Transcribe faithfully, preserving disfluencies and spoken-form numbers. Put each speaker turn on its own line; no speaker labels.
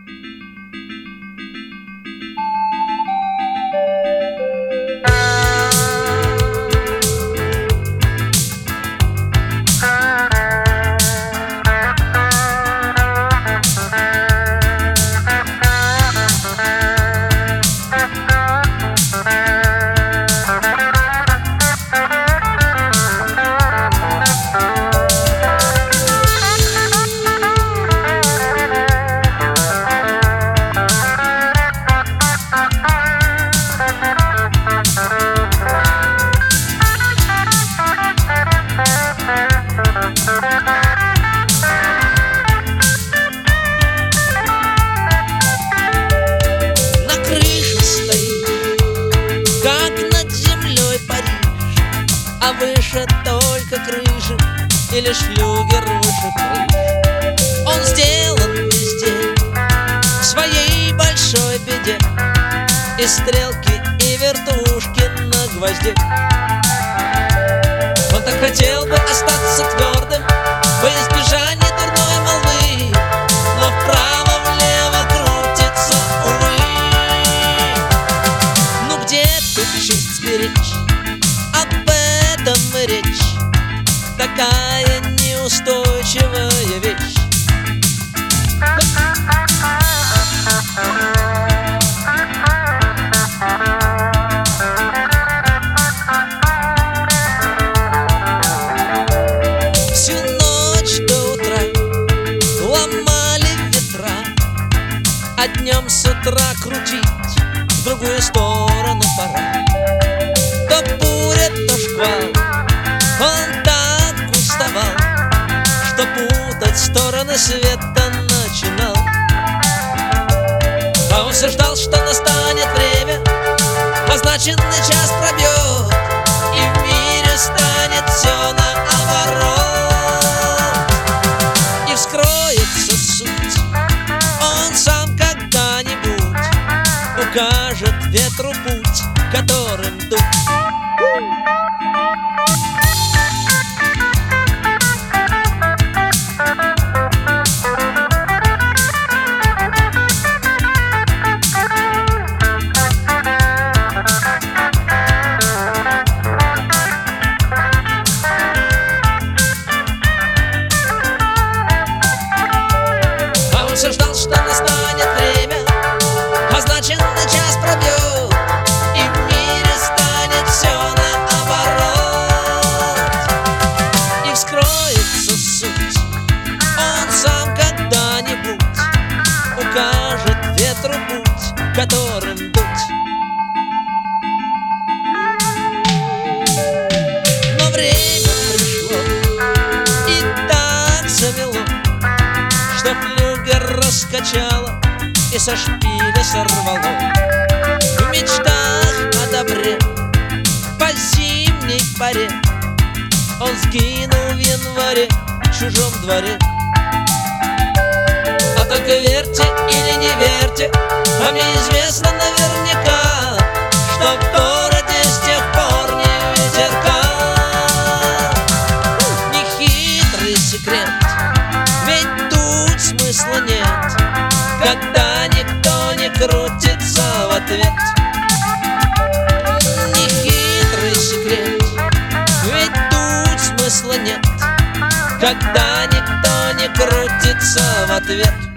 А выше только крыши, и лишь флюгер выше крыш. Он сделан везде в своей большой беде, и стрелки, и вертушки на гвозде. Он так хотел бы остаться твердым во избежание дурной молвы, но вправо-влево крутится, увы. Ну где тут честь сберечь? Об этом и речь. Такая неустойчивая вещь. Всю ночь до утра ломали ветра, а днем с утра крутить в другую сторону пора. То буря, то шквал, он так уставал, что путать стороны света начинал. А он все ждал, что настанет время, означенный час пробьет, и в мире станет все наоборот. И вскроется суть, он сам когда-нибудь укажет ветру путь, которым дуть. Все ждал, что настанет время, означенный час пробьет, и в мире станет все наоборот. И вскроется суть, он сам когда-нибудь укажет ветру путь, которым дуть. Но время пришло, и так замело, что флюгер раскачало и со шпиля сорвало. В мечтах о добре по зимней паре он сгинул в январе в чужом дворе. А только верьте или не верьте, а мне известно наверняка, что в городе с тех пор не ветерка. Нехитрый секрет, ведь тут смысла нет, когда никто не крутится в ответ. Нехитрый секрет, ведь тут смысла нет, когда никто не крутится в ответ.